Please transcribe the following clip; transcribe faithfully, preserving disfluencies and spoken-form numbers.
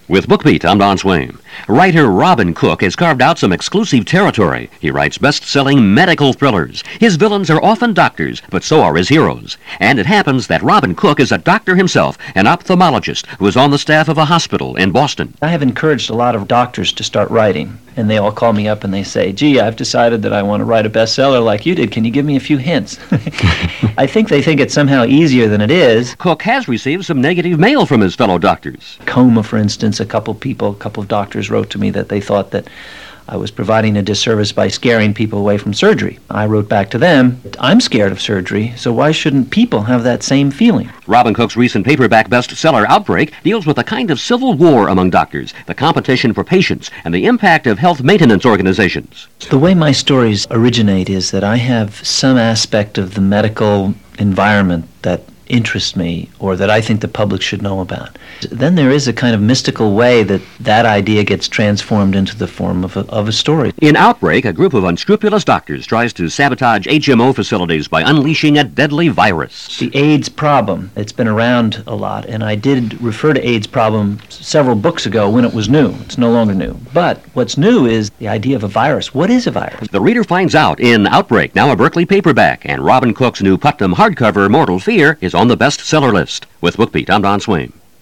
With BookBeat, I'm Don Swain. Writer Robin Cook has carved out some exclusive territory. He writes best-selling medical thrillers. His villains are often doctors, but so are his heroes. And it happens that Robin Cook is a doctor himself, an ophthalmologist who is on the staff of a hospital in Boston. I have encouraged a lot of doctors to start writing, and they all call me up and they say, gee, I've decided that I want to write a bestseller like you did. Can you give me a few hints? I think they think it's somehow easier than it is. Cook has received some negative mail from his fellow doctors. Coma, for instance, a couple people, a couple of doctors wrote to me that they thought that I was providing a disservice by scaring people away from surgery. I wrote back to them, I'm scared of surgery, so why shouldn't people have that same feeling? Robin Cook's recent paperback bestseller, Outbreak, deals with a kind of civil war among doctors, the competition for patients, and the impact of health maintenance organizations. The way my stories originate is that I have some aspect of the medical environment that interests me or that I think the public should know about. Then there is a kind of mystical way that that idea gets transformed into the form of a, of a story. In Outbreak, a group of unscrupulous doctors tries to sabotage H M O facilities by unleashing a deadly virus. The AIDS problem, it's been around a lot, and I did refer to AIDS problem several books ago when it was new. It's no longer new. But what's new is the idea of a virus. What is a virus? The reader finds out in Outbreak, now a Berkeley paperback, and Robin Cook's new Putnam hardcover, Mortal Fear, is on the bestseller list. With BookBeat, I'm Don Swain.